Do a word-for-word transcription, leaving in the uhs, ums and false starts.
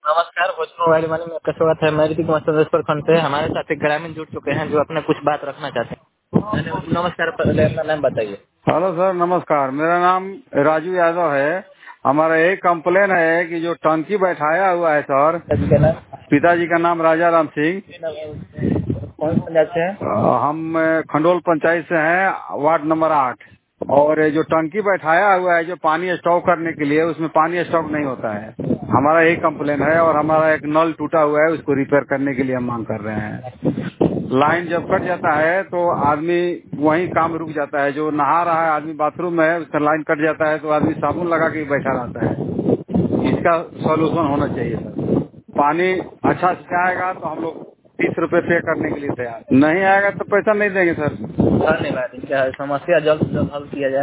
नमस्कार, भोजपुर मोबाइल वाले में आपका स्वागत है। मैं ऋतिक कुमार प्रखंड से। हमारे साथ एक ग्रामीण जुड़ चुके हैं जो अपने कुछ बात रखना चाहते हैं। नमस्कार, पहले अपना नाम बताइए। हेलो सर, नमस्कार। मेरा नाम राजू यादव है। हमारा एक कंप्लेन है कि जो टंकी बैठाया हुआ है सर, पिताजी का नाम पिताजी का नाम राजा राम सिंह। कौन से पंचायत से है? अ, हम अ, खंडोल पंचायत से हैं, वार्ड नंबर आठ। और ये जो टंकी बैठाया हुआ है जो पानी स्टॉक करने के लिए, उसमें पानी स्टॉक नहीं होता है। हमारा एक कंप्लेन है और हमारा एक नल टूटा हुआ है, उसको रिपेयर करने के लिए हम मांग कर रहे हैं। लाइन जब कट जाता है तो आदमी वहीं काम रुक जाता है। जो नहा रहा है आदमी बाथरूम में है, उसका लाइन कट जाता है तो आदमी साबुन लगा के बैठा रहता है। इसका सॉल्यूशन होना चाहिए सर। पानी अच्छा से आएगा तो हम लोग तीस रुपए पे करने के लिए तैयार। नहीं आएगा तो पैसा नहीं देंगे सर। धन्यवाद। इनका समस्या जल्द से जल्द हल किया जाए।